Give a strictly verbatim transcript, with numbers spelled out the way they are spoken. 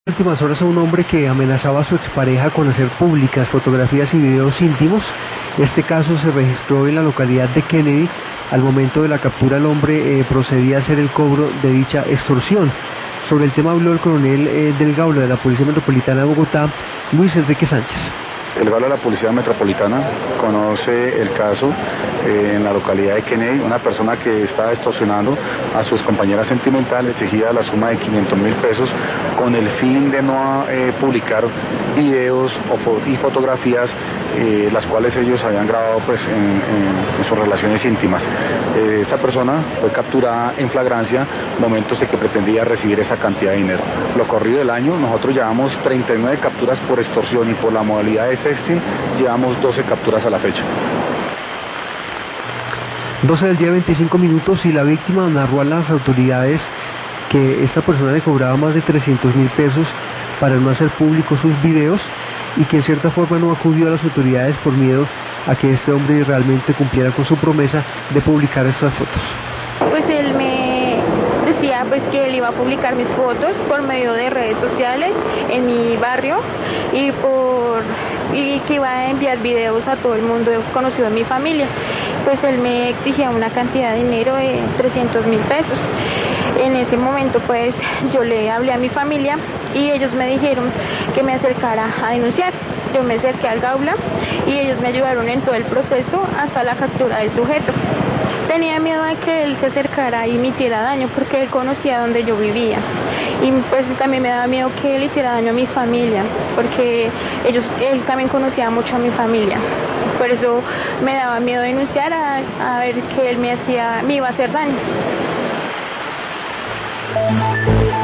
Últimas horas a un hombre que amenazaba a su expareja con hacer públicas fotografías y videos íntimos. Este caso se registró en la localidad de Kennedy. Al momento de la captura el hombre eh, procedía a hacer el cobro de dicha extorsión. Sobre el tema habló el coronel eh, del Gaula de la Policía Metropolitana de Bogotá, Luis Enrique Sánchez. El Gaula de la Policía Metropolitana conoce el caso eh, en la localidad de Kennedy. Una persona que estaba extorsionando a su compañera sentimental, le exigía la suma de quinientos mil pesos con el fin de no eh, publicar videos o fo y fotografías eh, las cuales ellos habían grabado pues, en, en, en sus relaciones íntimas. Eh, esta persona fue capturada en flagrancia momentos de que pretendía recibir esa cantidad de dinero. Lo corrido del año, nosotros llevamos treinta y nueve capturas por extorsión y por la modalidad de sexting, llevamos doce capturas a la fecha. doce del día, veinticinco minutos, y la víctima narró a las autoridades que esta persona le cobraba más de trescientos mil pesos para no hacer públicos sus videos y que en cierta forma no acudió a las autoridades por miedo a que este hombre realmente cumpliera con su promesa de publicar estas fotos. Pues él me decía pues que él iba a publicar mis fotos por medio de redes sociales en mi barrio y por y que iba a enviar videos a todo el mundo conocido en mi familia. Pues él me exigía una cantidad de dinero de trescientos mil pesos. En ese momento pues yo le hablé a mi familia y ellos me dijeron que me acercara a denunciar. Yo me acerqué al Gaula y ellos me ayudaron en todo el proceso hasta la captura del sujeto. Tenía miedo de que él se acercara y me hiciera daño porque él conocía donde yo vivía. Y pues también me daba miedo que él hiciera daño a mi familia, porque ellos, él también conocía mucho a mi familia. Por eso me daba miedo denunciar a, a ver que él me hacía, me iba a hacer daño.